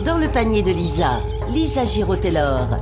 Dans le panier de Lisa, Lisa Giraud-Taylor.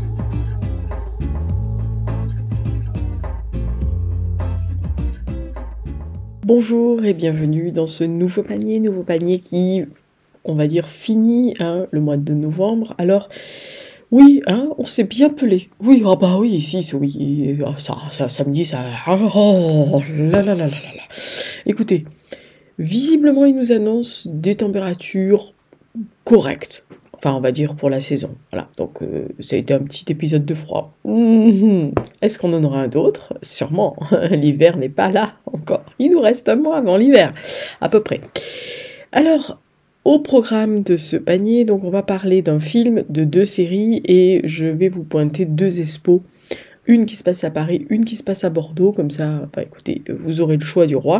Bonjour et bienvenue dans ce nouveau panier qui, on va dire, finit le mois de novembre. Alors, oui, on s'est bien pelé. Oui, oui, ça samedi, ça... Oh là là là là là. Écoutez, visiblement, il nous annonce des températures correctes. Enfin, on va dire pour la saison. Voilà, donc ça a été un petit épisode de froid. Est-ce qu'on en aura un d'autre ? Sûrement. L'hiver n'est pas là encore. Il nous reste un mois avant l'hiver, à peu près. Alors, au programme de ce panier, donc on va parler d'un film, de 2 séries, et je vais vous pointer 2 expos. Une qui se passe à Paris, une qui se passe à Bordeaux. Comme ça, écoutez, vous aurez le choix du roi.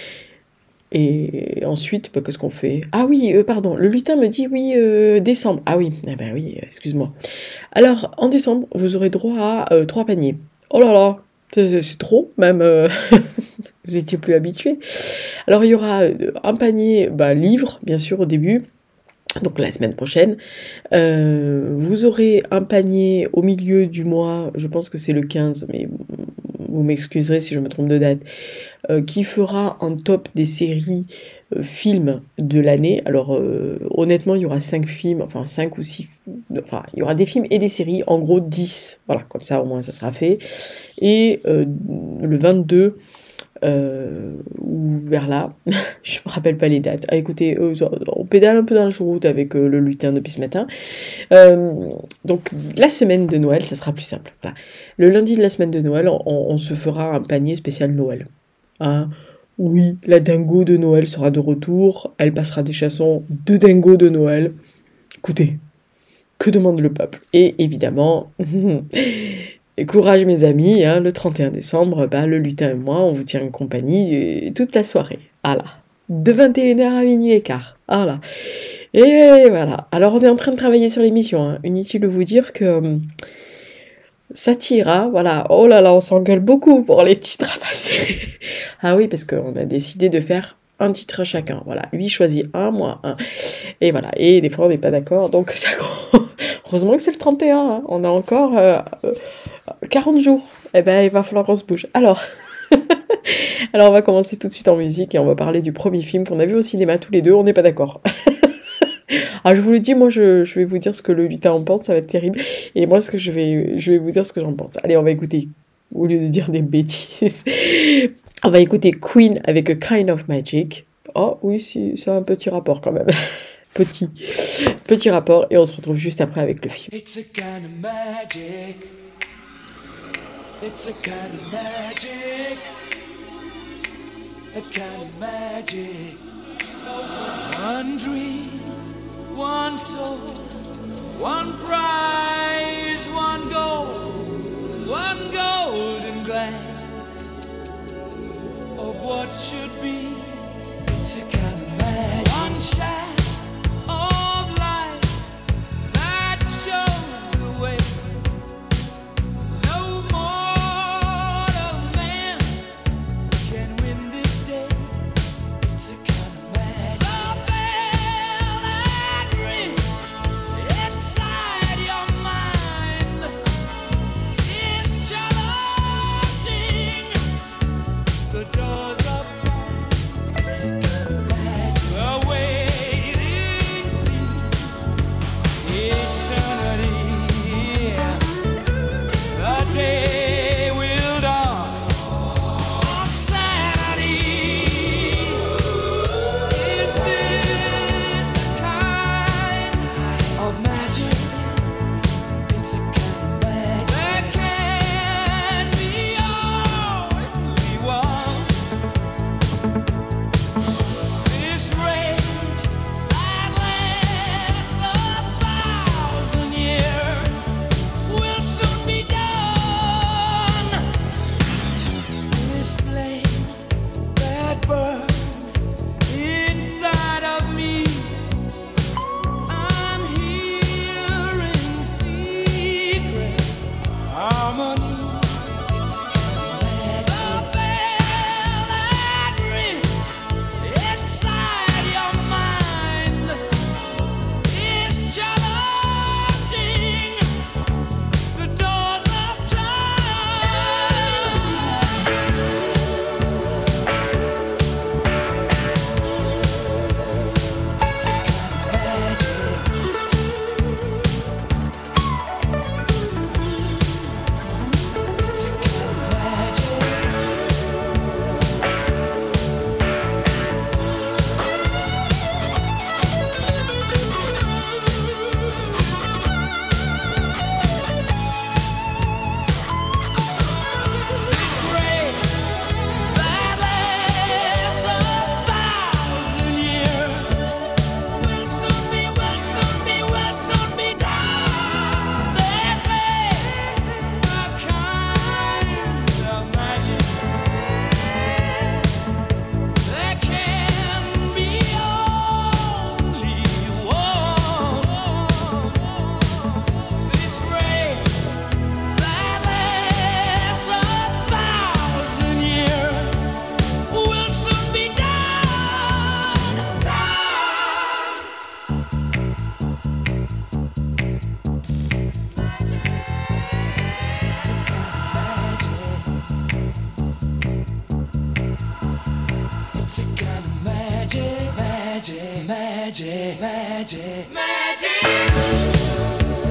Et ensuite, qu'est-ce qu'on fait ? Ah oui, pardon, le lutin me dit oui, décembre. Ah oui, oui, excuse-moi. Alors, en décembre, vous aurez droit à 3 paniers. Oh là là, c'est trop, même, vous étiez plus habitués. Alors, il y aura un panier livre, bien sûr, au début, donc la semaine prochaine. Vous aurez un panier au milieu du mois, je pense que c'est le 15, mais vous m'excuserez si je me trompe de date, qui fera un top des séries films de l'année. Alors honnêtement, il y aura 5 films, enfin 5 ou 6, enfin il y aura des films et des séries, en gros 10, voilà, comme ça au moins ça sera fait. Et le 22, ou vers là, je me rappelle pas les dates. Ah écoutez, on pédale un peu dans la chouroute avec le lutin depuis ce matin. Donc la semaine de Noël, ça sera plus simple. Voilà. Le lundi de la semaine de Noël, on se fera un panier spécial Noël. Oui, la dingo de Noël sera de retour. Elle passera des chansons de dingo de Noël. Écoutez, que demande le peuple ? Et évidemment, courage mes amis, le 31 décembre, le lutin et moi, on vous tient en compagnie toute la soirée. Voilà. De 21h à minuit et quart. Voilà. Et voilà. Alors on est en train de travailler sur l'émission. Inutile de vous dire que ça tire, voilà. Oh là là, on s'engueule beaucoup pour les titres à passer. Ah oui, parce qu'on a décidé de faire un titre chacun. Voilà. Lui choisit un, moi un. Et voilà. Et des fois on n'est pas d'accord. Donc ça... heureusement que c'est le 31. On a encore 40 jours. Il va falloir qu'on se bouge. Alors on va commencer tout de suite en musique et on va parler du premier film qu'on a vu au cinéma tous les deux. On n'est pas d'accord. Je vous le dis, moi je vais vous dire ce que le lutin en pense, ça va être terrible. Et moi je vais vous dire ce que j'en pense. Allez, on va écouter, au lieu de dire des bêtises, on va écouter Queen avec A Kind of Magic. Oh oui, si, ça a un petit rapport quand même. Petit rapport, et on se retrouve juste après avec le film. It's a kind of magic. It's a kind of magic. A kind of magic. One dream, one soul, one prize, one golden glance of what should be. It's a kind of magic. One shaft of light that shows the way. No mortal man can win this day. It's a kind of magic. The bell that rings inside your mind is challenging the doors of time. It's a kind of magic. It's a kind of magic, magic, magic, magic, magic.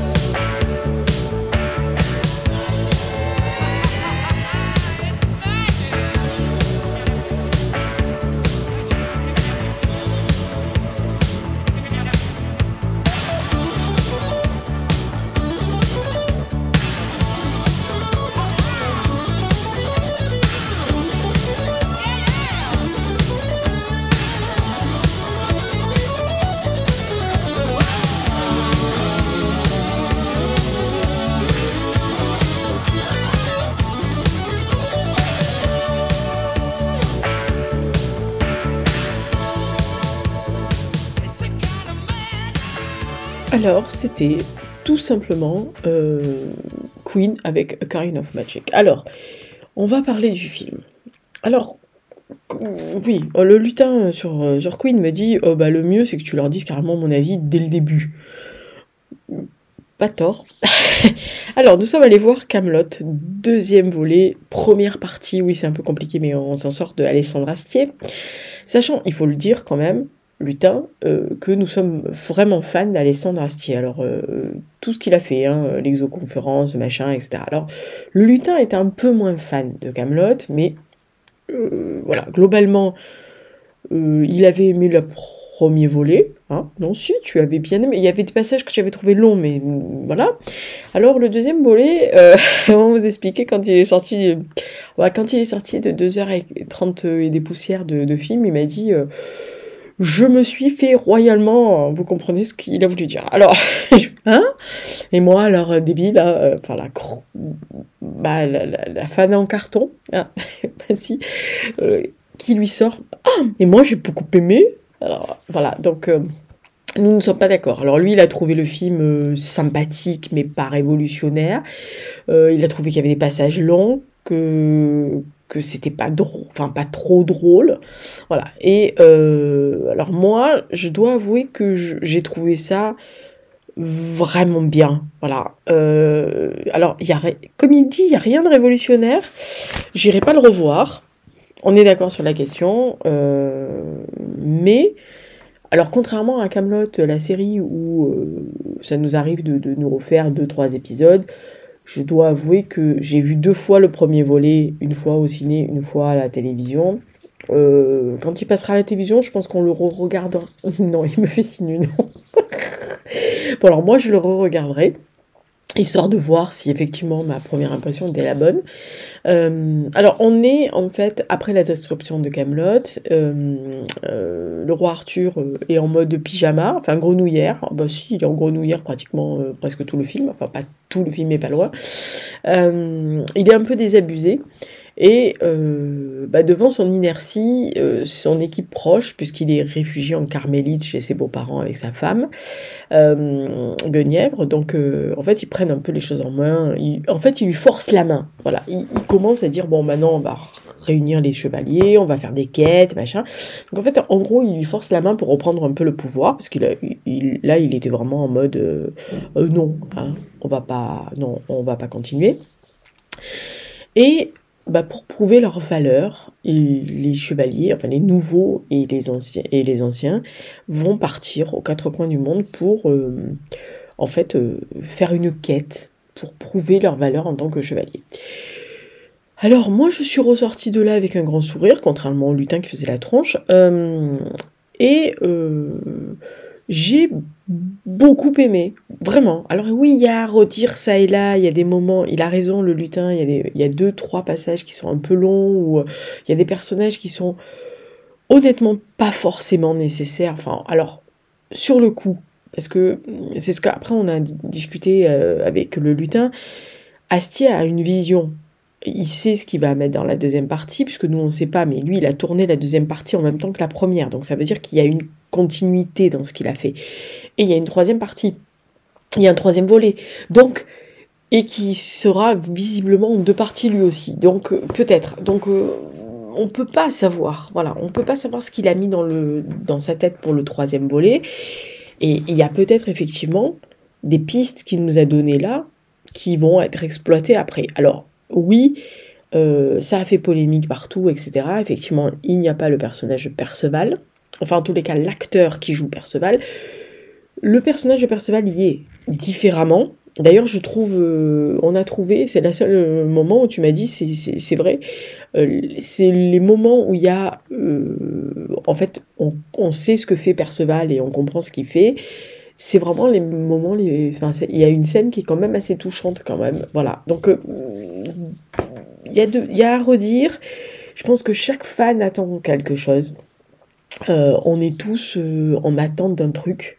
Alors, c'était tout simplement Queen avec A Kind of Magic. Alors, on va parler du film. Alors, oui, le lutin sur Queen me dit le mieux c'est que tu leur dises carrément mon avis dès le début. Pas tort. Alors, nous sommes allés voir Kaamelott, deuxième volet, première partie. Oui, c'est un peu compliqué, mais on s'en sort de Alessandre Astier. Sachant, il faut le dire quand même, lutin, que nous sommes vraiment fans d'Alessandre Astier. Alors, tout ce qu'il a fait, l'exoconférence, machin, etc. Alors, le lutin est un peu moins fan de Kaamelott, mais voilà, globalement, il avait aimé le premier volet. Non, si, tu avais bien aimé. Il y avait des passages que j'avais trouvé longs, mais voilà. Alors, le deuxième volet, on va vous expliquer quand il est sorti. Quand il est sorti de 2h30 et des poussières de film, il m'a dit... je me suis fait royalement, vous comprenez ce qu'il a voulu dire. Alors, et moi, alors, débile, la fan en carton, qui lui sort, et moi, j'ai beaucoup aimé. Alors, voilà, donc, nous ne sommes pas d'accord. Alors, lui, il a trouvé le film sympathique, mais pas révolutionnaire. Il a trouvé qu'il y avait des passages longs, que c'était pas drôle, pas trop drôle, voilà. Et alors moi, je dois avouer que j'ai trouvé ça vraiment bien, voilà. Alors comme il dit, il y a rien de révolutionnaire. J'irai pas le revoir. On est d'accord sur la question, mais alors contrairement à Kaamelott, la série où ça nous arrive de nous refaire 2-3 épisodes. Je dois avouer que j'ai vu 2 fois le premier volet, une fois au ciné, une fois à la télévision. Quand il passera à la télévision, je pense qu'on le re-regardera. Non, il me fait signe, non. Bon, alors moi, je le re-regarderai, histoire de voir si effectivement ma première impression était la bonne. Alors, on est en fait, après la destruction de Kaamelott, le roi Arthur est en mode pyjama, grenouillère. Si, il est en grenouillère pratiquement presque tout le film, pas tout le film, mais pas loin. Il est un peu désabusé. Et devant son inertie, son équipe proche, puisqu'il est réfugié en Carmélite chez ses beaux-parents avec sa femme, Guenièvre, donc en fait ils prennent un peu les choses en main, ils lui forcent la main, voilà, ils commencent à dire bon maintenant on va réunir les chevaliers, on va faire des quêtes, machin, donc en fait en gros ils lui forcent la main pour reprendre un peu le pouvoir, parce qu'il il était vraiment en mode non, on va pas continuer, et pour prouver leur valeur, les chevaliers, les nouveaux et les anciens, vont partir aux 4 coins du monde pour faire une quête pour prouver leur valeur en tant que chevalier. Alors moi je suis ressortie de là avec un grand sourire, contrairement au lutin qui faisait la tronche, j'ai beaucoup aimé, vraiment. Alors oui, il y a à redire ça et là, il y a des moments, il a raison le lutin, il y a 2-3 passages qui sont un peu longs, ou il y a des personnages qui sont honnêtement pas forcément nécessaires, alors sur le coup, parce que c'est ce qu'après on a discuté avec le lutin, Astier a une vision. Il sait ce qu'il va mettre dans la deuxième partie, puisque nous on ne sait pas, mais lui il a tourné la deuxième partie en même temps que la première, donc ça veut dire qu'il y a une continuité dans ce qu'il a fait. Et il y a une troisième partie, il y a un troisième volet, donc, et qui sera visiblement en 2 parties lui aussi, donc peut-être, donc on peut pas savoir, voilà, on peut pas savoir ce qu'il a mis dans sa tête pour le 3e volet, et il y a peut-être effectivement des pistes qu'il nous a données là, qui vont être exploitées après. Alors, oui, Ça a fait polémique partout, etc. Effectivement, il n'y a pas le personnage de Perceval. Enfin, en tous les cas, l'acteur qui joue Perceval. Le personnage de Perceval y est différemment. D'ailleurs, je trouve, on a trouvé, c'est le seul moment où tu m'as dit, c'est vrai, c'est les moments où il y a, en fait, on sait ce que fait Perceval et on comprend ce qu'il fait. C'est vraiment les moments, enfin, il y a une scène qui est quand même assez touchante quand même, voilà. Donc, il y a à redire. Je pense que chaque fan attend quelque chose. On est tous en attente d'un truc.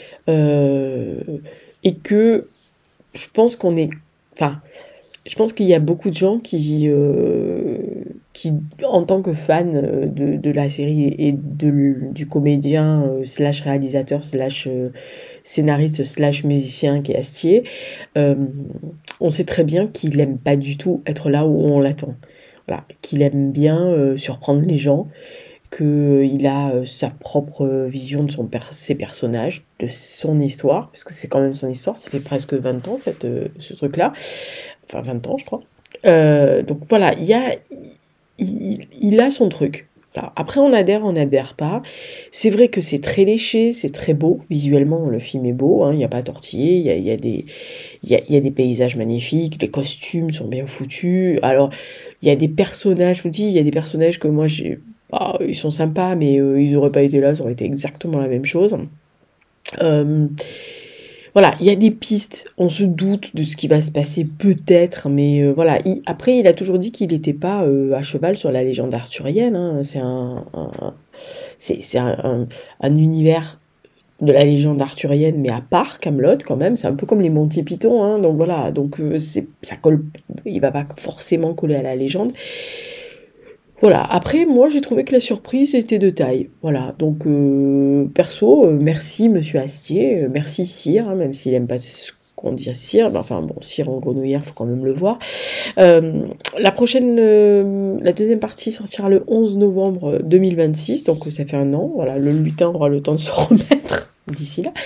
Et que je pense je pense qu'il y a beaucoup de gens qui en tant que fan de la série et du comédien slash réalisateur slash scénariste slash musicien qui est Astier, on sait très bien qu'il aime pas du tout être là où on l'attend. Voilà, qu'il aime bien surprendre les gens, qu'il a sa propre vision de ses personnages, de son histoire, parce que c'est quand même son histoire, ça fait presque 20 ans ce truc-là, enfin 20 ans je crois. Donc voilà, il a son truc. Alors, après on n'adhère pas. C'est vrai que c'est très léché, c'est très beau, visuellement le film est beau, hein, il n'y a pas à tortiller, il y a des paysages magnifiques, les costumes sont bien foutus, alors il y a des personnages, je vous dis, il y a des personnages que moi ils sont sympas, mais ils n'auraient pas été là, ça aurait été exactement la même chose. Voilà, il y a des pistes, on se doute de ce qui va se passer peut-être, mais voilà. Après, il a toujours dit qu'il n'était pas à cheval sur la légende arthurienne, hein. C'est un univers de la légende arthurienne, mais à part Kaamelott quand même, c'est un peu comme les Monty Python, hein. Donc voilà, donc ça colle, il va pas forcément coller à la légende. Voilà, après, moi, j'ai trouvé que la surprise était de taille. Voilà, donc, perso, merci, monsieur Astier, merci, Sire, hein, même s'il aime pas ce qu'on dit Sire, mais enfin, bon, Sire en grenouillère, faut quand même le voir. La deuxième partie sortira le 11 novembre 2026, donc ça fait un an, voilà, le lutin aura le temps de se remettre d'ici là.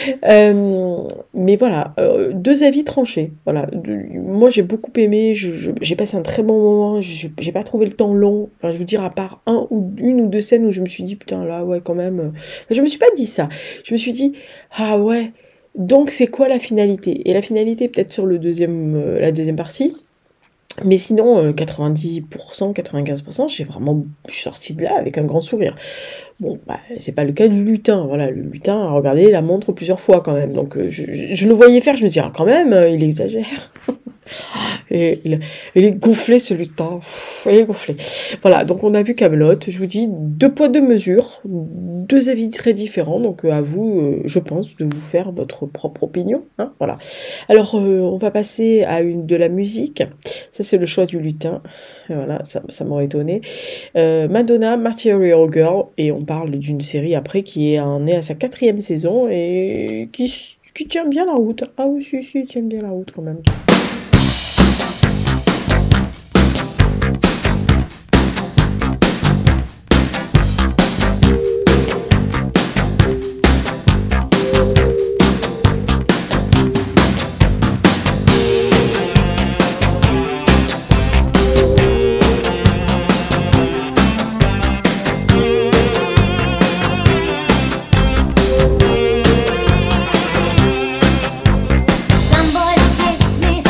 Mais voilà, deux avis tranchés. Voilà, moi j'ai beaucoup aimé, j'ai passé un très bon moment, j'ai pas trouvé le temps long. Enfin, je veux dire, à part une ou deux scènes où je me suis dit putain là ouais quand même. Enfin, je me suis pas dit ça. Je me suis dit ah ouais. Donc c'est quoi la finalité ? Et la finalité peut-être sur la deuxième partie. Mais sinon, 90%, 95%, je suis sortie de là avec un grand sourire. Bon, c'est pas le cas du lutin. Voilà, le lutin a regardé la montre plusieurs fois quand même. Donc, je le voyais faire, je me dis, quand même, il exagère. Et il est gonflé, ce lutin. Il est gonflé. Voilà, donc on a vu Kaamelott. Je vous dis, 2 poids, 2 mesures. 2 avis très différents. Donc, à vous, je pense, de vous faire votre propre opinion. Hein, voilà. Alors, on va passer à de la musique. Ça, c'est le choix du lutin. Voilà, ça m'aurait étonné. Madonna, Material Girl. Et on parle d'une série après qui est à sa 4e saison et qui tient bien la route. Ah oui, si, tient bien la route quand même. Some boys kiss me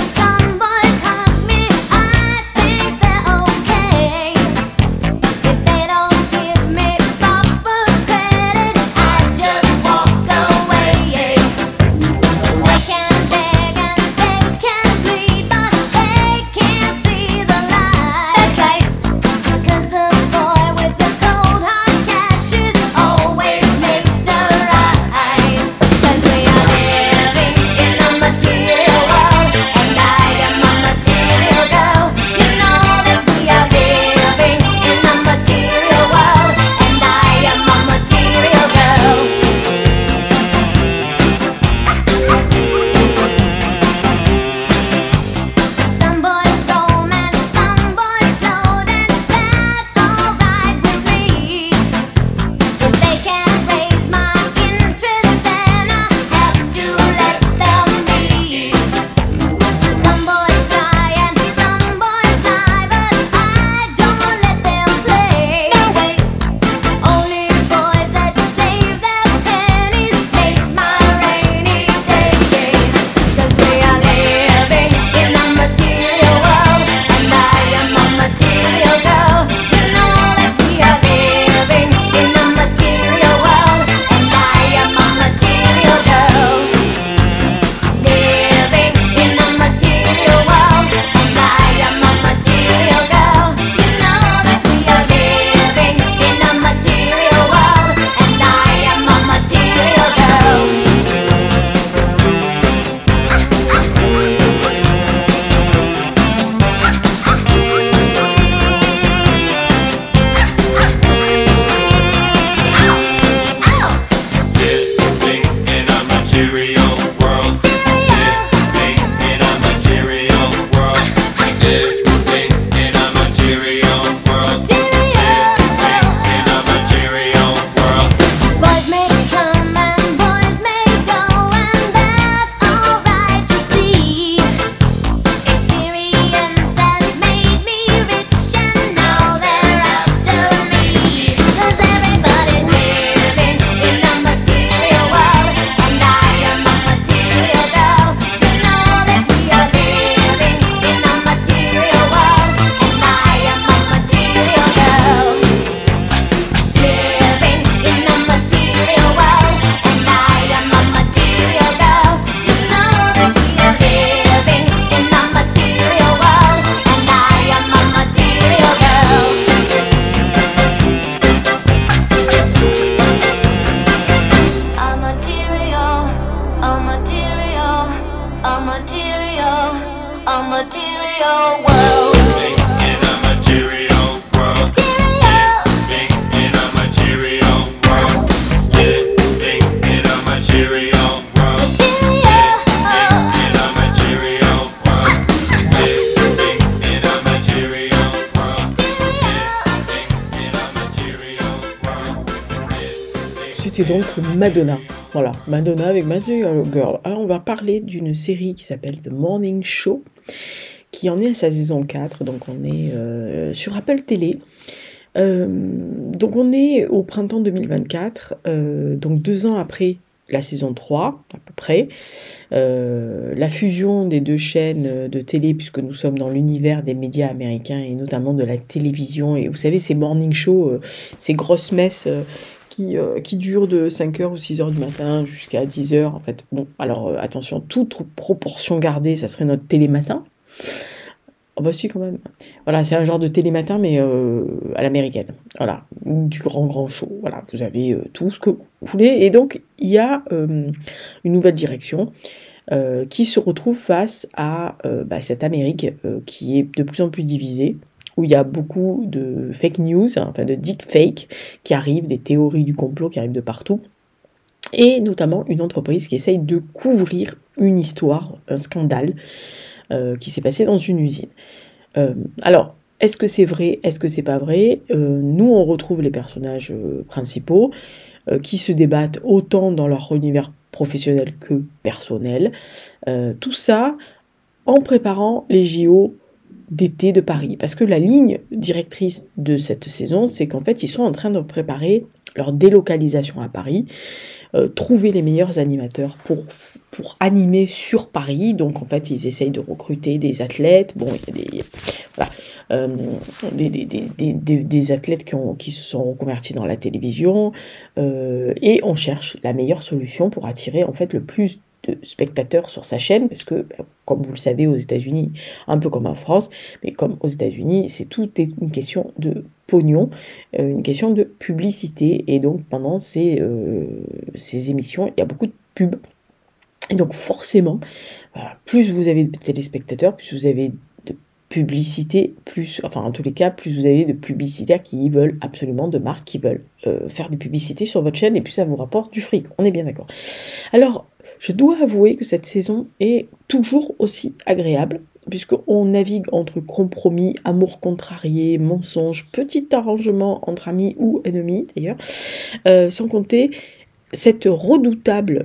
c'était donc Madonna. Voilà, Madonna avec Material Girl. Alors on va parler d'une série qui s'appelle The Morning Show, qui en est à sa saison 4, donc on est sur Apple Télé. Donc on est au printemps 2024, donc 2 ans après la saison 3, à peu près. La fusion des 2 chaînes de télé, puisque nous sommes dans l'univers des médias américains et notamment de la télévision. Et vous savez, ces morning shows, ces grosses messes qui durent de 5h ou 6h du matin jusqu'à 10h. En fait, bon, alors attention, toute proportion gardée, ça serait notre télématin. Oh bah si, quand même. Voilà, c'est un genre de télématin, mais à l'américaine. Voilà, du grand show. Voilà, vous avez tout ce que vous voulez. Et donc, il y a une nouvelle direction qui se retrouve face à cette Amérique qui est de plus en plus divisée, où il y a beaucoup de fake news, enfin de deepfake qui arrivent, des théories du complot qui arrivent de partout. Et notamment une entreprise qui essaye de couvrir une histoire, un scandale, qui s'est passé dans une usine. Alors, est-ce que c'est vrai? Est-ce que c'est pas vrai? Nous, on retrouve les personnages principaux qui se débattent autant dans leur univers professionnel que personnel. Tout ça en préparant les JO d'été de Paris. Parce que la ligne directrice de cette saison, c'est qu'en fait, ils sont en train de préparer leur délocalisation à Paris, trouver les meilleurs animateurs pour animer sur Paris. Donc en fait, ils essayent de recruter des athlètes. Bon, il y a des athlètes qui se sont reconvertis dans la télévision, et on cherche la meilleure solution pour attirer en fait le plus de spectateurs sur sa chaîne, parce que comme vous le savez aux États-Unis, un peu comme en France, mais comme aux États-Unis, tout est une question de pognon, une question de publicité, et donc pendant ces émissions, il y a beaucoup de pubs, et donc forcément, plus vous avez de téléspectateurs, plus vous avez de publicité, en tous les cas, plus vous avez de publicitaires qui veulent absolument, de marques qui veulent faire des publicités sur votre chaîne, et plus ça vous rapporte du fric, on est bien d'accord. Alors, je dois avouer que cette saison est toujours aussi agréable, puisqu'on navigue entre compromis, amour contrarié, mensonges, petits arrangements entre amis ou ennemis d'ailleurs, sans compter cette redoutable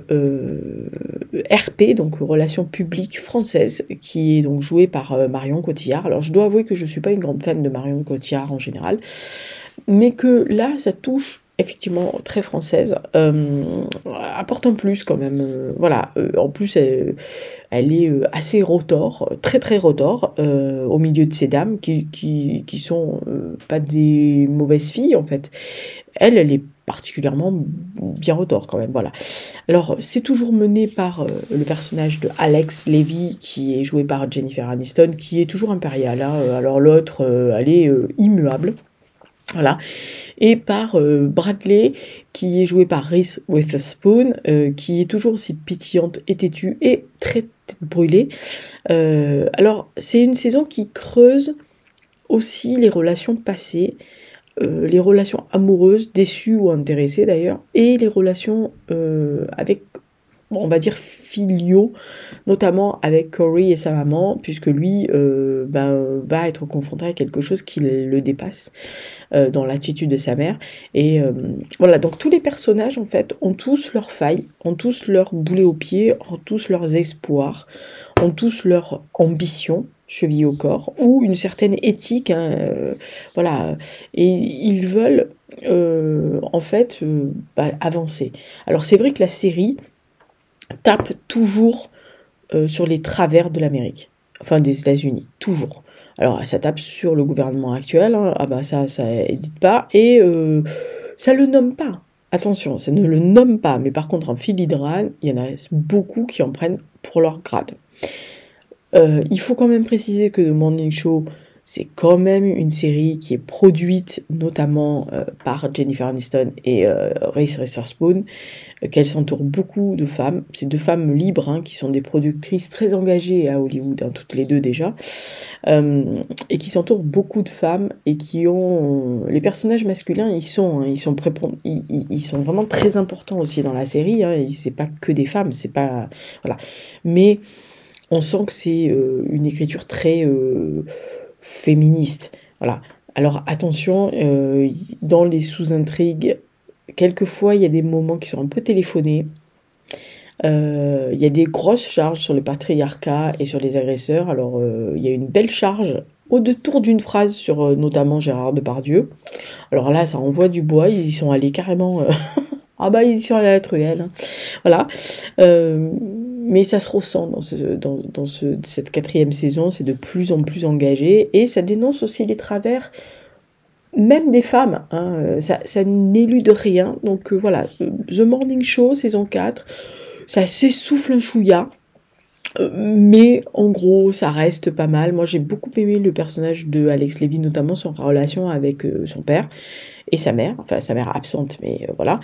RP, donc relation publique française, qui est donc jouée par Marion Cotillard. Alors je dois avouer que je ne suis pas une grande fan de Marion Cotillard en général, mais que là, ça touche effectivement très française, apporte un plus quand même, en plus elle est assez rotor, très très rotor, au milieu de ces dames qui sont pas des mauvaises filles en fait. Elle est particulièrement bien rotor quand même, voilà. Alors c'est toujours mené par le personnage de Alex Levy, qui est joué par Jennifer Aniston, qui est toujours impériale, hein. Alors l'autre, elle est immuable. Voilà, et par Bradley, qui est joué par Reese Witherspoon, qui est toujours aussi pétillante et têtue et très tête brûlée. Alors, c'est une saison qui creuse aussi les relations passées, les relations amoureuses, déçues ou intéressées d'ailleurs, et les relations avec, on va dire, filiaux, notamment avec Corey et sa maman, puisque lui va être confronté à quelque chose qui le dépasse dans l'attitude de sa mère. Et voilà, donc tous les personnages en fait ont tous leurs failles, ont tous leurs boulets aux pieds, ont tous leurs espoirs, ont tous leurs ambitions chevillées au corps, ou une certaine éthique, voilà, et ils veulent avancer. Alors c'est vrai que la série tape toujours sur les travers de l'Amérique, enfin des États-Unis, toujours. Alors ça tape sur le gouvernement actuel, hein, ça n'hésite pas, et ça le nomme pas. Attention, ça ne le nomme pas, mais par contre en filigrane, il y en a beaucoup qui en prennent pour leur grade. Il faut quand même préciser que The Morning Show, c'est quand même une série qui est produite notamment par Jennifer Aniston et Reese Witherspoon, qu'elle s'entoure beaucoup de femmes. C'est 2 femmes libres, hein, qui sont des productrices très engagées à Hollywood, hein, toutes les 2 déjà, et qui s'entourent beaucoup de femmes et qui ont... les personnages masculins, ils sont vraiment très importants aussi dans la série, hein, et c'est pas que des femmes, c'est pas... Voilà. Mais on sent que c'est une écriture très... féministe, voilà. Alors attention, dans les sous-intrigues, quelquefois, il y a des moments qui sont un peu téléphonés. Il y a des grosses charges sur le patriarcat et sur les agresseurs. Alors, il y a une belle charge au détour d'une phrase sur notamment Gérard Depardieu. Alors là, ça envoie du bois. Ils y sont allés carrément... Ah bah, ils y sont allés à la truelle. Hein. Voilà. Mais ça se ressent dans cette 4e saison. C'est de plus en plus engagé. Et ça dénonce aussi les travers... Même des femmes, hein, ça n'élude rien. Donc voilà, The Morning Show, saison 4, ça s'essouffle un chouïa, mais en gros, ça reste pas mal. Moi, j'ai beaucoup aimé le personnage de Alex Levy, notamment son relation avec son père et sa mère, enfin sa mère absente, mais voilà.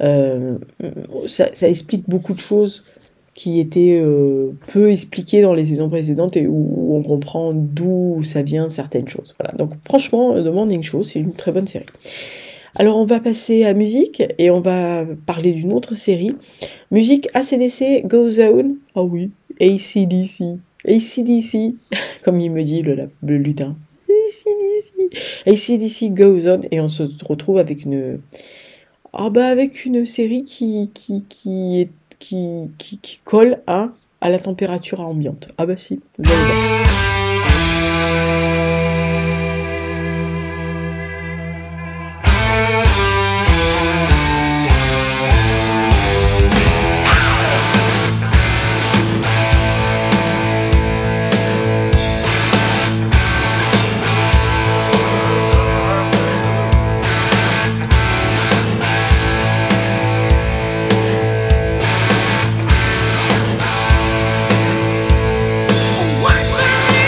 Ça explique beaucoup de choses qui étaient peu expliquées dans les saisons précédentes et où on comprend d'où ça vient certaines choses. Voilà. Donc franchement, The Morning Show, c'est une très bonne série. Alors on va passer à musique et on va parler d'une autre série. Musique AC/DC, Go Zone. Ah oui, AC/DC, comme il me dit le lutin. AC/DC, Go Zone. Et on se retrouve avec une série qui colle à la température ambiante. Ah bah si, vous allez voir. What's the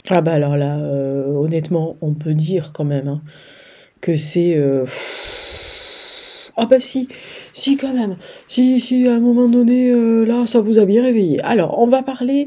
Ah bah alors là, honnêtement, on peut dire quand même hein, que c'est... Ah bah si quand même, si à un moment donné, là, ça vous a bien réveillé. Alors, on va parler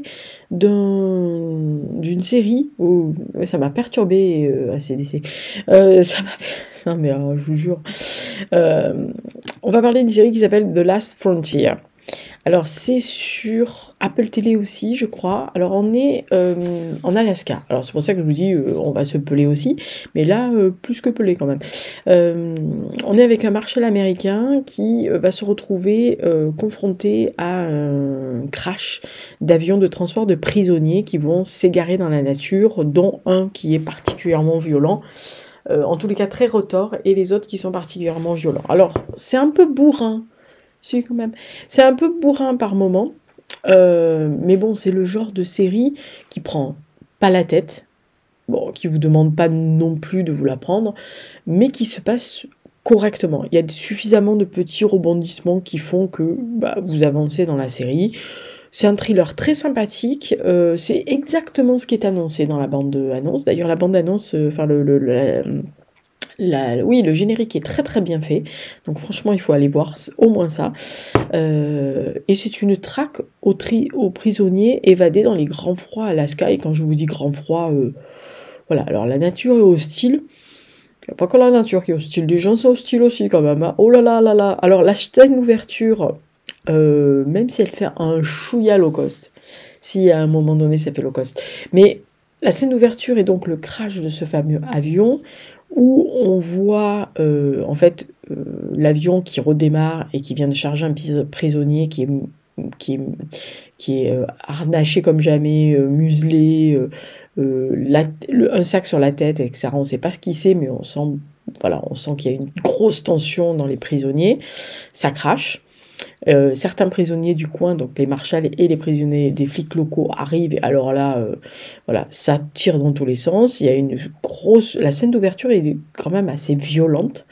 d'une série où ouais, ça m'a perturbé ACDC. Ça m'a fait... Non mais je vous jure. On va parler d'une série qui s'appelle The Last Frontier. Alors, c'est sur Apple Télé aussi, je crois. Alors, on est en Alaska. Alors, c'est pour ça que je vous dis, on va se peler aussi. Mais là, plus que peler quand même. On est avec un marshal américain qui va se retrouver confronté à un crash d'avions de transport de prisonniers qui vont s'égarer dans la nature, dont un qui est particulièrement violent. En tous les cas, très retors, et les autres qui sont particulièrement violents. Alors, c'est un peu bourrin. Si, quand même. C'est un peu bourrin par moment, mais bon, c'est le genre de série qui prend pas la tête, bon, qui vous demande pas non plus de vous la prendre, mais qui se passe correctement. Il y a suffisamment de petits rebondissements qui font que vous avancez dans la série. C'est un thriller très sympathique, c'est exactement ce qui est annoncé dans la bande-annonce. D'ailleurs, la bande-annonce, oui, le générique est très très bien fait, donc franchement il faut aller voir au moins ça. Et c'est une traque aux prisonniers évadés dans les grands froids Alaska. Et quand je vous dis grand froid, voilà. Alors la nature est hostile. Il n'y a pas que la nature qui est hostile, les gens sont hostiles aussi quand même. Hein. Oh là là là là. Alors la scène d'ouverture, même si elle fait un chouïa low cost, si à un moment donné ça fait low cost, mais la scène d'ouverture est donc le crash de ce fameux avion, où on voit l'avion qui redémarre et qui vient de charger un prisonnier qui est harnaché comme jamais, muselé, un sac sur la tête, etc. On ne sait pas ce qu'il c'est, mais on sent qu'il y a une grosse tension dans les prisonniers. Ça crache. Certains prisonniers du coin, donc les marshals et les prisonniers des flics locaux arrivent, et alors là, ça tire dans tous les sens. Il y a la scène d'ouverture est quand même assez violente,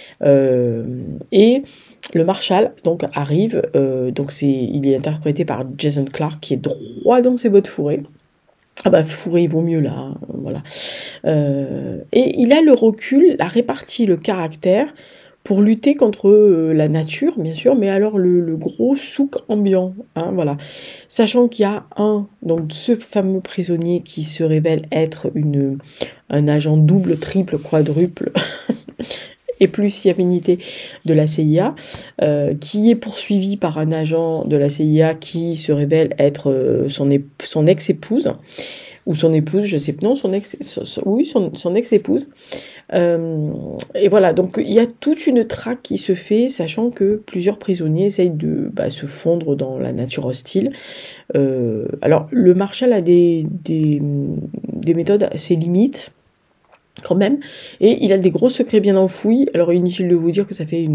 et le marshal donc arrive, il est interprété par Jason Clarke, qui est droit dans ses bottes fourrées. Ah bah fourré, il vaut mieux là, hein, voilà. Et il a le recul, la répartie, le caractère pour lutter contre la nature, bien sûr, mais alors le gros souk ambiant, hein, voilà. Sachant qu'il y a donc ce fameux prisonnier qui se révèle être un agent double, triple, quadruple, et plus affinité de la CIA, qui est poursuivi par un agent de la CIA qui se révèle être son ex-épouse, ou son épouse, je sais pas, non, son ex-épouse. Et voilà, donc il y a toute une traque qui se fait, sachant que plusieurs prisonniers essayent de se fondre dans la nature hostile. Alors, le Marshal a des méthodes assez limites, quand même, et il a des gros secrets bien enfouis. Alors inutile de vous dire que ça fait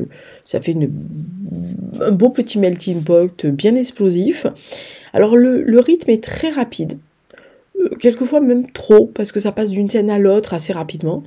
un beau petit melting pot bien explosif. Alors le rythme est très rapide, quelquefois même trop, parce que ça passe d'une scène à l'autre assez rapidement.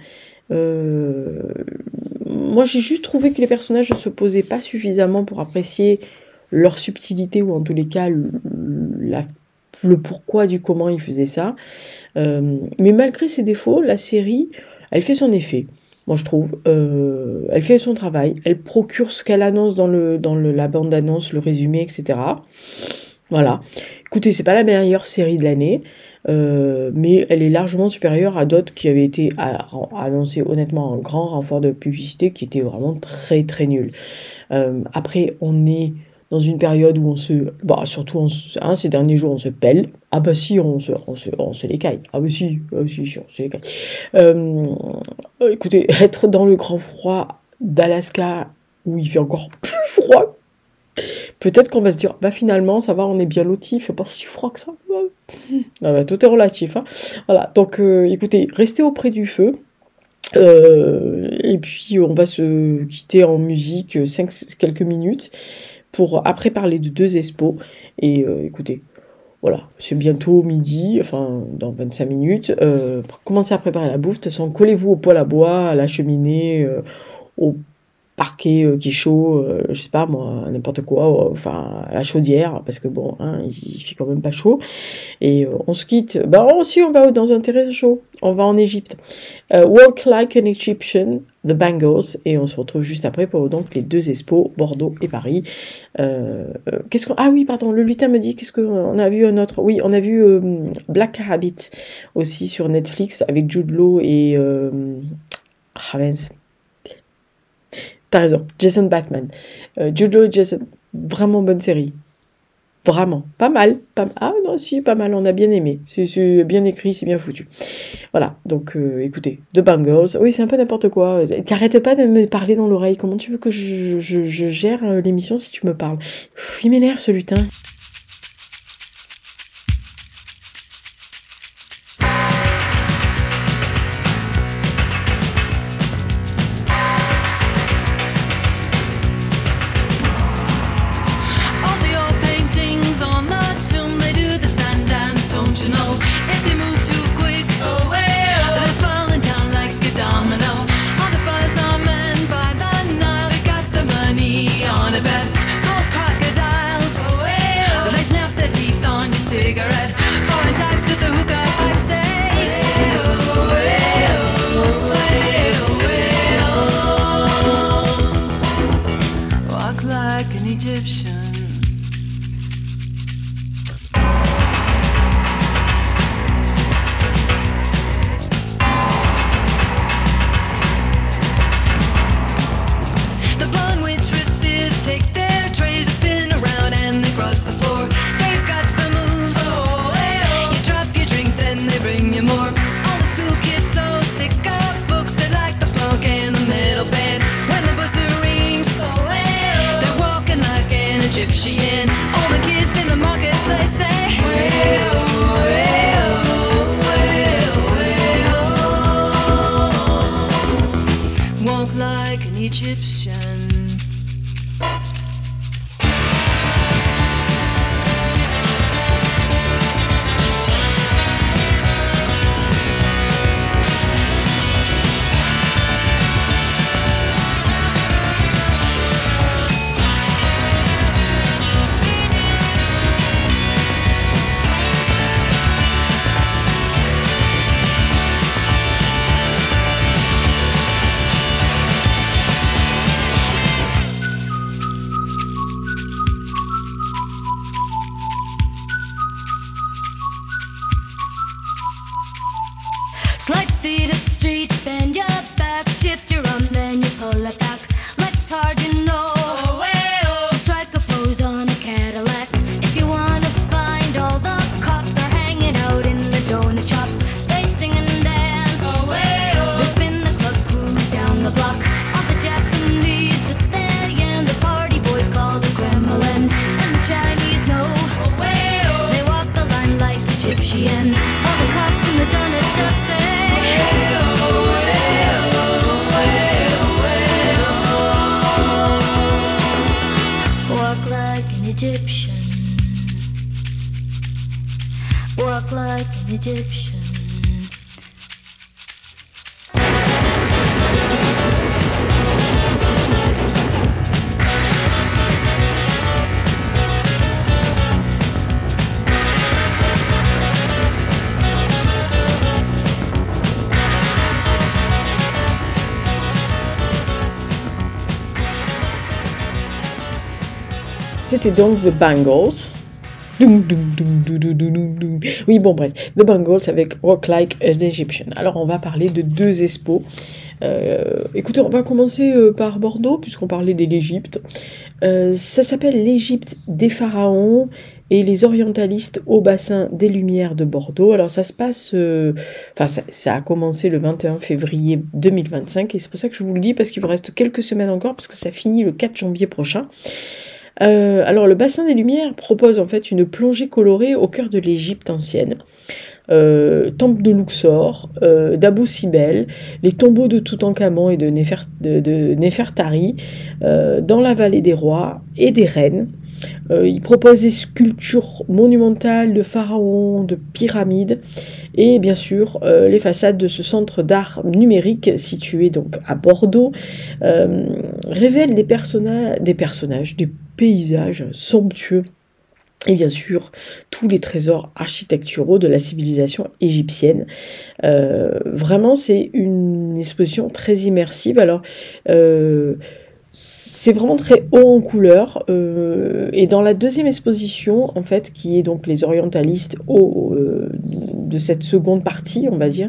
Moi j'ai juste trouvé que les personnages ne se posaient pas suffisamment pour apprécier leur subtilité, ou en tous les cas le pourquoi du comment ils faisaient ça. Mais malgré ses défauts, la série, elle fait son effet. Moi, je trouve. Elle fait son travail. Elle procure ce qu'elle annonce dans la bande-annonce, le résumé, etc. Voilà. Écoutez, c'est pas la meilleure série de l'année, mais elle est largement supérieure à d'autres qui avaient été annoncées, honnêtement, un grand renfort de publicité qui était vraiment très, très nul. Après, on est dans une période où surtout ces derniers jours, on se pèle. Ah bah si, on se les caille. Ah bah si, on se les caille. Écoutez, être dans le grand froid d'Alaska, où il fait encore plus froid, peut-être qu'on va se dire, finalement, ça va, on est bien lotis, il fait pas si froid que ça. Tout est relatif. Hein. Voilà, donc écoutez, restez auprès du feu. Et puis on va se quitter en musique quelques minutes pour après parler de 2 expos. Et écoutez, voilà, c'est bientôt midi, enfin dans 25 minutes. Commencez à préparer la bouffe. De toute façon, collez-vous au poêle à bois, à la cheminée, au parquet qui est chaud, je sais pas moi, n'importe quoi, enfin la chaudière, parce que bon, hein, il fait quand même pas chaud. Et on se quitte, aussi on va dans un terrain chaud, on va en Égypte. Walk Like an Egyptian, The Bangles, et on se retrouve juste après pour donc les 2 expos, Bordeaux et Paris. Ah oui, pardon, le lutin me dit, qu'est-ce qu'on a vu un autre? Oui, on a vu Black Rabbit aussi sur Netflix avec Jude Law et mince. T'as raison, Jason Bateman. Jude Law et Jason, vraiment bonne série. Vraiment, pas mal. Ah non, si, pas mal, on a bien aimé. C'est bien écrit, c'est bien foutu. Voilà, donc écoutez, The Bangles. Oui, c'est un peu n'importe quoi. T'arrêtes pas de me parler dans l'oreille. Comment tu veux que je gère l'émission si tu me parles? Il m'énerve ce lutin. C'était donc The Bangles. Oui, bon, bref. The Bangles avec Rock Like an Egyptian. Alors, on va parler de 2 expos. Écoutez, on va commencer par Bordeaux, puisqu'on parlait de l'Égypte. Ça s'appelle l'Égypte des pharaons et les orientalistes au bassin des Lumières de Bordeaux. Alors, ça se passe... ça a commencé le 21 février 2025, et c'est pour ça que je vous le dis, parce qu'il vous reste quelques semaines encore, parce que ça finit le 4 janvier prochain. Alors le bassin des Lumières propose en fait une plongée colorée au cœur de l'Égypte ancienne. Temple de Luxor, d'Abou Simbel, les tombeaux de Toutankhamon et de Néfertari, dans la vallée des rois et des reines. Il propose des sculptures monumentales de pharaons, de pyramides, et bien sûr les façades de ce centre d'art numérique situé donc à Bordeaux révèlent des personnages, des paysages somptueux. Et bien sûr, tous les trésors architecturaux de la civilisation égyptienne. Vraiment, c'est une exposition très immersive. Alors, c'est vraiment très haut en couleur. Et dans la deuxième exposition, en fait, qui est donc les orientalistes de cette seconde partie, on va dire,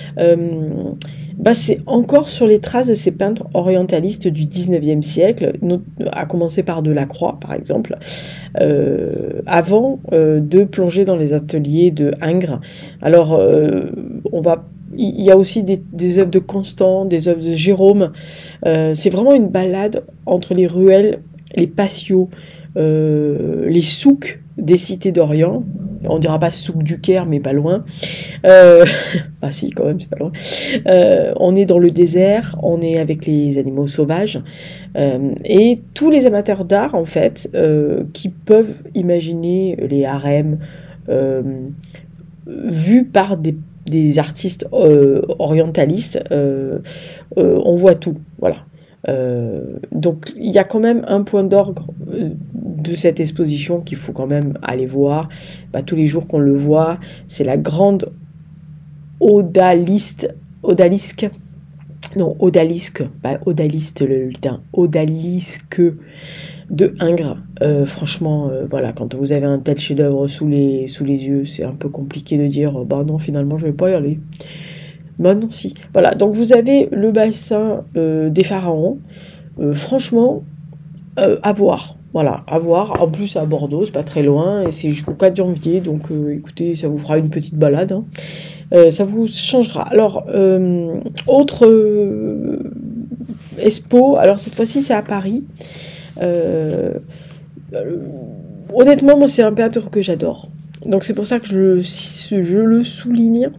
c'est encore sur les traces de ces peintres orientalistes du 19e siècle, à commencer par Delacroix, par exemple, avant de plonger dans les ateliers de Ingres. Alors, il y a aussi des œuvres de Constant, des œuvres de Jérôme. C'est vraiment une balade entre les ruelles, les patios, les souks des cités d'Orient. On dira pas souk du Caire, mais pas loin. Ah si, quand même, c'est pas loin. On est dans le désert, on est avec les animaux sauvages. Et tous les amateurs d'art, en fait, qui peuvent imaginer les harems vus par des artistes orientalistes, on voit tout, voilà. Donc il y a quand même un point d'orgue de cette exposition qu'il faut quand même aller voir tous les jours qu'on le voit, c'est la grande odalisque de Ingres. Franchement, voilà, quand vous avez un tel chef-d'œuvre sous les yeux, c'est un peu compliqué de dire non, finalement je vais pas y aller. Non, si. Voilà, donc vous avez le bassin des pharaons. Franchement, à voir. Voilà, à voir. En plus, à Bordeaux, c'est pas très loin. Et c'est jusqu'au 4 janvier. Donc, écoutez, ça vous fera une petite balade. Ça vous changera. Alors, autre expo. Alors, cette fois-ci, c'est à Paris. Honnêtement, moi, c'est un peintre que j'adore. Donc, c'est pour ça que je le souligne.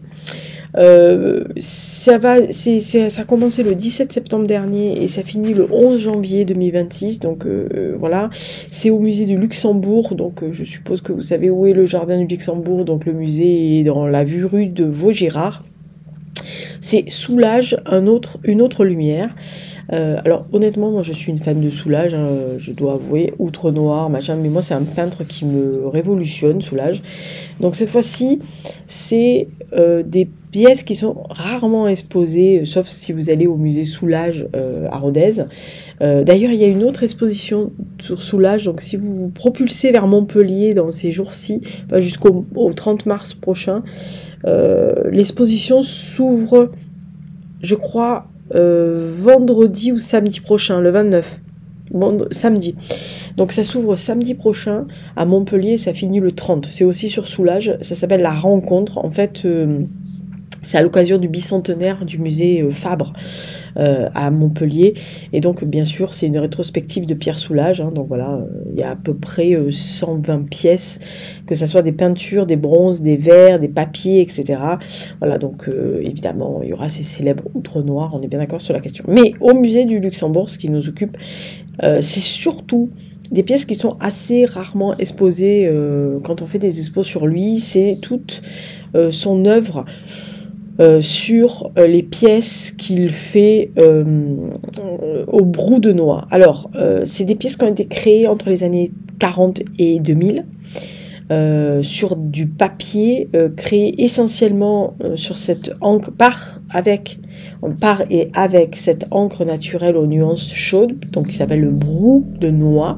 Ça a commencé le 17 septembre dernier et ça finit le 11 janvier 2026, donc voilà, c'est au musée du Luxembourg, donc je suppose que vous savez où est le jardin du Luxembourg, donc le musée est dans la rue de Vaugirard. C'est Soulage, une autre lumière. Alors honnêtement, moi je suis une fan de Soulage, je dois avouer, Outre Noir, machin, mais moi c'est un peintre qui me révolutionne, Soulage. Donc cette fois-ci, c'est des pièces qui sont rarement exposées, sauf si vous allez au musée Soulage à Rodez. D'ailleurs, il y a une autre exposition sur Soulage, donc si vous vous propulsez vers Montpellier dans ces jours-ci, jusqu'au 30 mars prochain, l'exposition s'ouvre, je crois, vendredi ou samedi prochain, le 29, samedi. Donc ça s'ouvre samedi prochain à Montpellier, ça finit le 30. C'est aussi sur Soulage, ça s'appelle La Rencontre. En fait, c'est à l'occasion du bicentenaire du musée Fabre à Montpellier. Et donc, bien sûr, c'est une rétrospective de Pierre Soulages. Donc voilà, il y a à peu près 120 pièces, que ce soit des peintures, des bronzes, des verres, des papiers, etc. Voilà, donc évidemment, il y aura ces célèbres outres noirs, on est bien d'accord sur la question. Mais au musée du Luxembourg, ce qui nous occupe, c'est surtout des pièces qui sont assez rarement exposées quand on fait des expos sur lui. C'est toute son œuvre sur les pièces qu'il fait au brou de noix. Alors, c'est des pièces qui ont été créées entre les années 40 et 2000 sur du papier créé essentiellement sur cette encre avec cette encre naturelle aux nuances chaudes, donc qui s'appelle le brou de noix.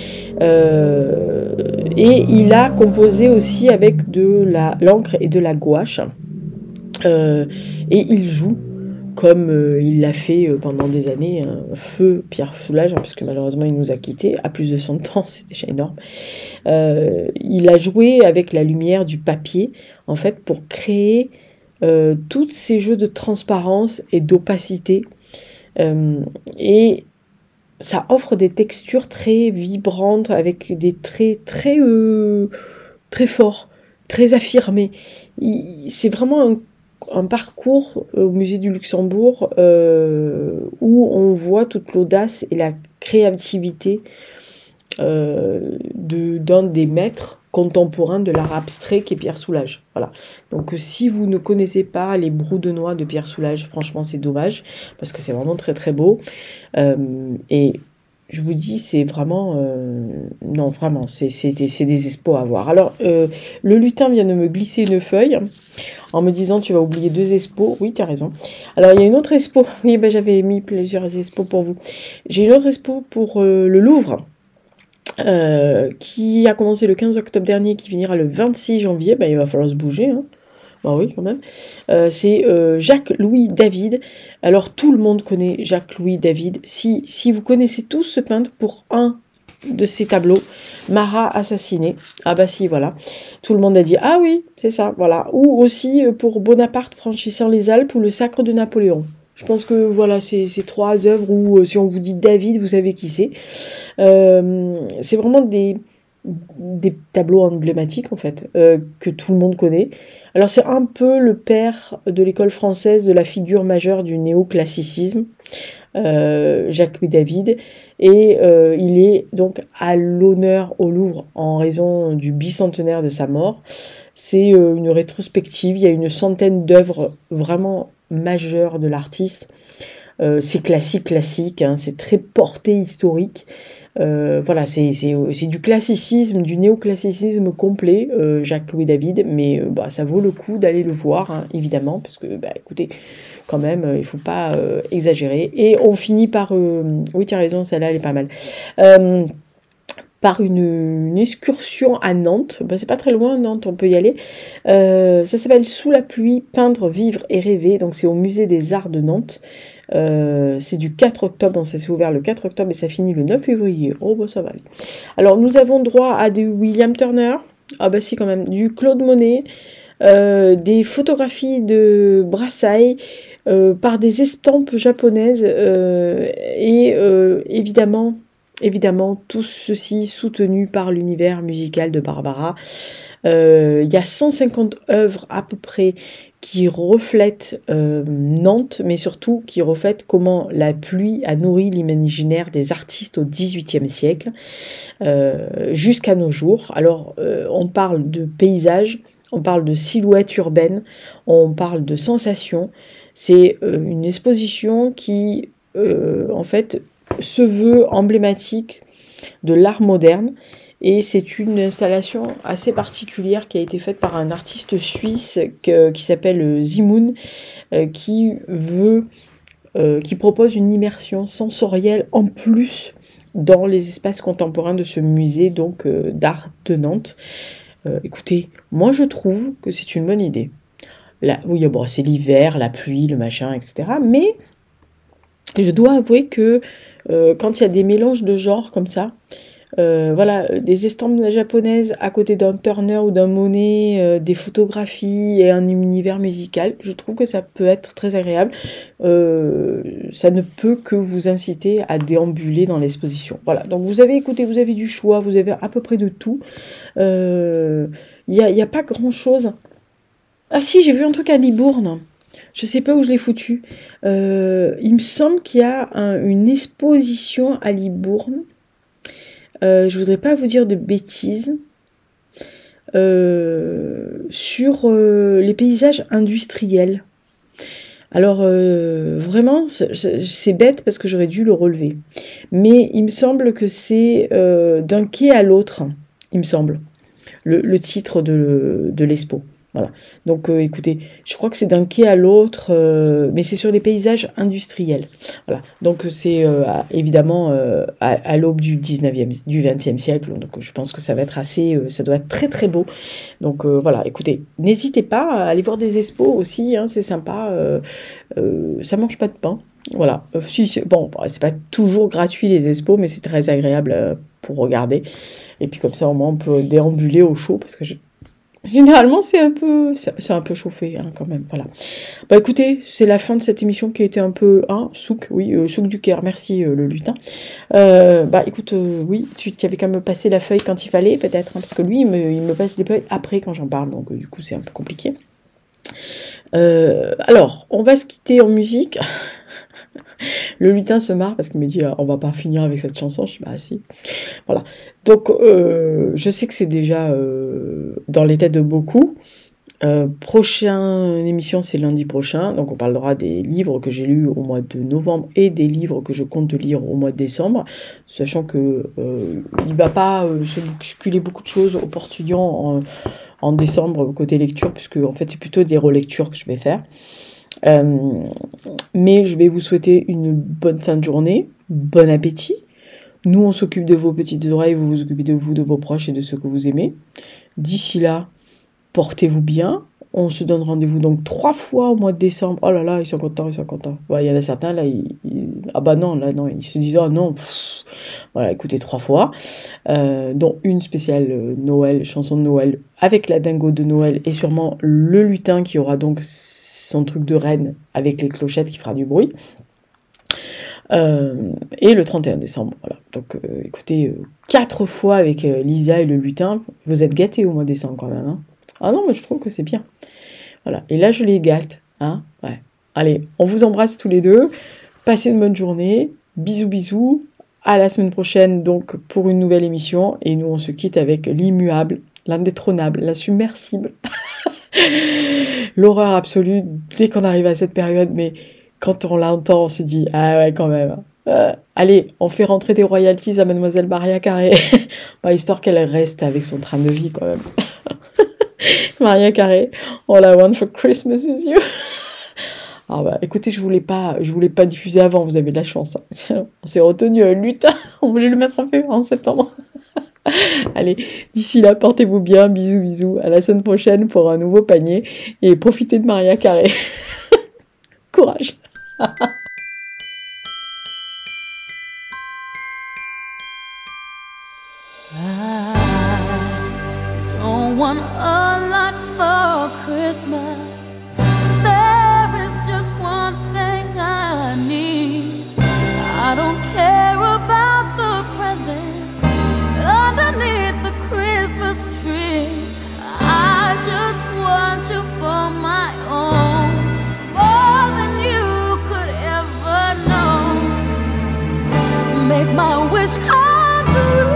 Et il a composé aussi avec de l'encre et de la gouache. Et il joue comme il l'a fait pendant des années, feu Pierre Soulages, parce que malheureusement il nous a quittés à plus de 100 ans, c'est déjà énorme. Il a joué avec la lumière du papier, en fait, pour créer tous ces jeux de transparence et d'opacité. Et ça offre des textures très vibrantes, avec des traits très forts, très affirmés. C'est vraiment un parcours au musée du Luxembourg où on voit toute l'audace et la créativité d'un des maîtres contemporains de l'art abstrait qui est Pierre Soulages. Voilà. Donc si vous ne connaissez pas les Brous de Noix de Pierre Soulages, franchement c'est dommage parce que c'est vraiment très très beau. Et je vous dis, c'est vraiment... non, vraiment, c'est des expos à voir. Alors, le lutin vient de me glisser une feuille en me disant, tu vas oublier 2 expos. Oui, tu as raison. Alors, il y a une autre expo. Oui, ben, j'avais mis plusieurs expos pour vous. J'ai une autre expo pour le Louvre, qui a commencé le 15 octobre dernier, qui finira le 26 janvier. Ben, il va falloir se bouger, hein. Bah oui, quand même. C'est Jacques-Louis David. Alors, tout le monde connaît Jacques-Louis David. Si vous connaissez tous ce peintre pour un de ses tableaux, Marat assassiné. Ah bah si, voilà. Tout le monde a dit, ah oui, c'est ça, voilà. Ou aussi pour Bonaparte franchissant les Alpes ou le Sacre de Napoléon. Je pense que voilà, c'est 3 œuvres où si on vous dit David, vous savez qui c'est. C'est vraiment des tableaux emblématiques en fait, que tout le monde connaît. Alors c'est un peu le père de l'école française de la figure majeure du néoclassicisme, Jacques-Louis David, et il est donc à l'honneur au Louvre en raison du bicentenaire de sa mort. C'est une rétrospective, il y a une centaine d'œuvres vraiment majeures de l'artiste. C'est classique, hein, c'est très porté historique. Voilà, c'est du classicisme, du néoclassicisme complet, Jacques-Louis David, mais bah, ça vaut le coup d'aller le voir, hein, évidemment, parce que, bah, écoutez, quand même, il faut pas exagérer. Et on finit par... oui, tu as raison, celle-là, elle est pas mal. Par une excursion à Nantes. Ben, c'est pas très loin, Nantes, on peut y aller. Ça s'appelle Sous la pluie, peindre, vivre et rêver. Donc c'est au musée des Arts de Nantes. C'est du 4 octobre, donc ça s'est ouvert le 4 octobre et ça finit le 9 février. Oh bah ça va aller. Alors nous avons droit à du William Turner. Ah bah si quand même. Du Claude Monet. Des photographies de Brassailles. Par des estampes japonaises. Et évidemment, tout ceci soutenu par l'univers musical de Barbara. Il y a 150 œuvres à peu près qui reflètent Nantes, mais surtout qui reflètent comment la pluie a nourri l'imaginaire des artistes au XVIIIe siècle jusqu'à nos jours. Alors, on parle de paysages, on parle de silhouettes urbaines, on parle de sensations. C'est une exposition qui, en fait, se veut emblématique de l'art moderne et c'est une installation assez particulière qui a été faite par un artiste suisse qui s'appelle Zimoun qui propose une immersion sensorielle en plus dans les espaces contemporains de ce musée donc d'art de Nantes. Écoutez, moi je trouve que c'est une bonne idée. Là, oui, bon, c'est l'hiver, la pluie, le machin, etc. Mais je dois avouer que quand il y a des mélanges de genres comme ça, voilà, des estampes japonaises à côté d'un Turner ou d'un Monet, des photographies et un univers musical, je trouve que ça peut être très agréable. Ça ne peut que vous inciter à déambuler dans l'exposition. Voilà, donc vous avez du choix, vous avez à peu près de tout. Il y a pas grand-chose. Ah si, j'ai vu un truc à Libourne. Je sais pas où je l'ai foutu. Il me semble qu'il y a une exposition à Libourne. Je voudrais pas vous dire de bêtises. Sur les paysages industriels. Alors, vraiment, c'est bête parce que j'aurais dû le relever. Mais il me semble que c'est d'un quai à l'autre, il me semble, le titre de l'expo. Voilà. Donc, écoutez, je crois que c'est d'un quai à l'autre, mais c'est sur les paysages industriels. Voilà. Donc, c'est évidemment à l'aube du 20e siècle. Donc, je pense que ça va être ça doit être très très beau. Donc, voilà. Écoutez, n'hésitez pas à aller voir des expos aussi. Hein, c'est sympa. Ça mange pas de pain. Voilà. Bon, c'est pas toujours gratuit les expos, mais c'est très agréable pour regarder. Et puis comme ça, au moins, on peut déambuler au chaud parce que généralement, c'est un peu chauffé, hein, quand même, voilà. Bah écoutez, c'est la fin de cette émission qui a été un peu, souk du Caire, merci le lutin. Bah écoute, oui, tu avais quand même passé la feuille quand il fallait, peut-être, hein, parce que lui, il me passe les feuilles après quand j'en parle, donc du coup, c'est un peu compliqué. Alors, on va se quitter en musique. Le lutin se marre parce qu'il me dit on va pas finir avec cette chanson. Je dis bah si. Voilà. Donc je sais que c'est déjà dans les têtes de beaucoup. Prochaine émission, c'est lundi prochain. Donc on parlera des livres que j'ai lus au mois de novembre et des livres que je compte lire au mois de décembre, sachant que il va pas se bousculer beaucoup de choses au Portugien en décembre côté lecture, puisque en fait c'est plutôt des relectures que je vais faire. Mais je vais vous souhaiter une bonne fin de journée, bon appétit. Nous, on s'occupe de vos petites oreilles, vous vous occupez de vous, de vos proches et de ceux que vous aimez. D'ici là, portez-vous bien. On se donne rendez-vous donc 3 fois au mois de décembre. Oh là là, ils sont contents. Ouais, il y en a certains, là, ah bah non, ils se disent, oh non, voilà, écoutez, 3 fois. Dont une spéciale Noël, chanson de Noël, avec la dingo de Noël, et sûrement le lutin qui aura donc son truc de reine avec les clochettes qui fera du bruit. Et le 31 décembre, voilà. Donc, écoutez, 4 fois avec Lisa et le lutin. Vous êtes gâtés au mois de décembre quand même, hein. Ah non, mais je trouve que c'est bien. Voilà. Et là, je les gâte, hein. Ouais. Allez, on vous embrasse tous les deux. Passez une bonne journée. Bisous, bisous. À la semaine prochaine, donc, pour une nouvelle émission. Et nous, on se quitte avec l'immuable, l'indétrônable, l'insubmersible. L'horreur absolue dès qu'on arrive à cette période, mais quand on l'entend, on se dit « Ah ouais, quand même ». Allez, on fait rentrer des royalties à Mademoiselle Mariah Carey, histoire qu'elle reste avec son train de vie quand même. Mariah Carey, All I Want for Christmas is You. Ah bah, écoutez, je voulais pas diffuser avant, vous avez de la chance. Hein. On s'est retenu lutin, on voulait le mettre en septembre. Allez, d'ici là, portez-vous bien, bisous, bisous. À la semaine prochaine pour un nouveau panier et profitez de Mariah Carey. Courage. I don't want a lot for Christmas. There is just one thing I need. I don't care about the presents underneath the Christmas tree. I just want you for my own, more than you could ever know. Make my wish come true.